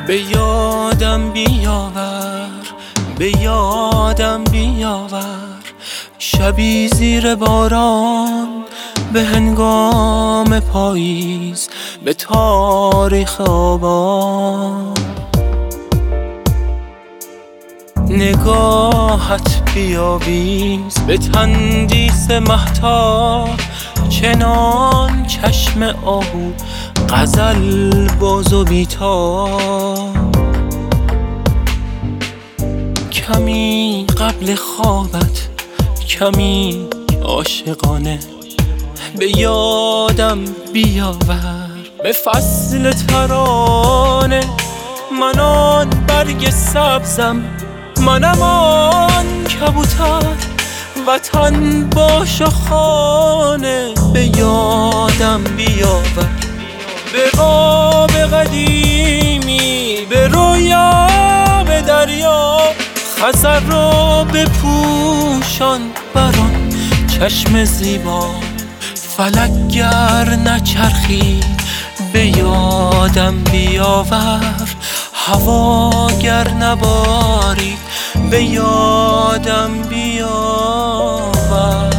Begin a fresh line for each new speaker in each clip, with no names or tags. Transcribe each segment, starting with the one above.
به یادم بیاور، به یادم بیاور شبی زیر باران به هنگام پاییز، به تاریخ آبان. نگاهت بیاویز به تندیس مهتاب، چنان چشم آهو غزل باز و بیتاب. کمی قبل خوابت، کمی عاشقانه به یادم بیاور. به فصل ترانه من آن برگ سبزم، منم آن کبوتر وطن باش و خانه. به یادم بیاور، به آب قدیمی، به رویا، به دریا، خضر رو بپوشان بران چشم زیبا. فلک گر نچرخید به یادم بیاور، هوا گر نبارید به یادم بیاور.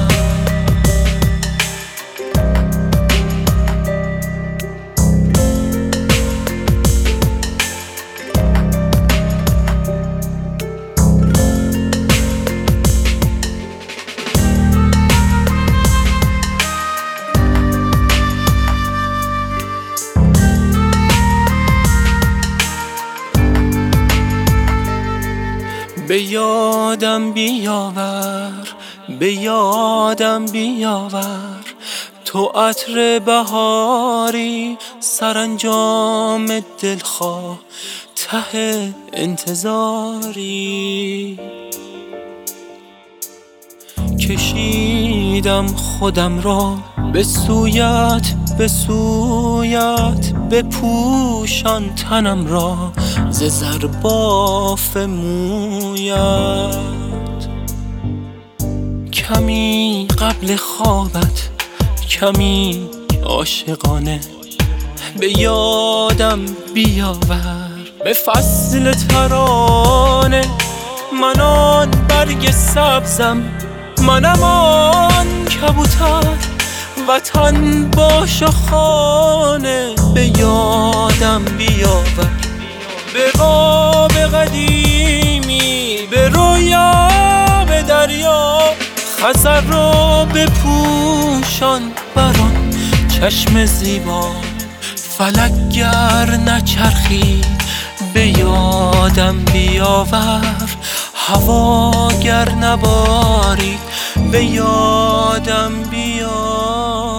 به یادم بیاور، به یادم بیاور تو عطر بهاری، سرانجام دلخواه ته انتظاری. کشیدم خودم را به سویت، به سویت، بپوشان تنم را ز زرباف مویت. کمی قبل خوابت، کمی عاشقانه به یادم بیاور. به فصل ترانه من آن برگ سبزم، منم آن کبوتر وطن باش و خانه. به یادم بیاور، به آب قدیمی، به رویا، به دریا، خضر رو بپوشان بران چشم زیبا. فلک گر نچرخید به یادم بیاور، هوا گر نبارید به یادم بیاور.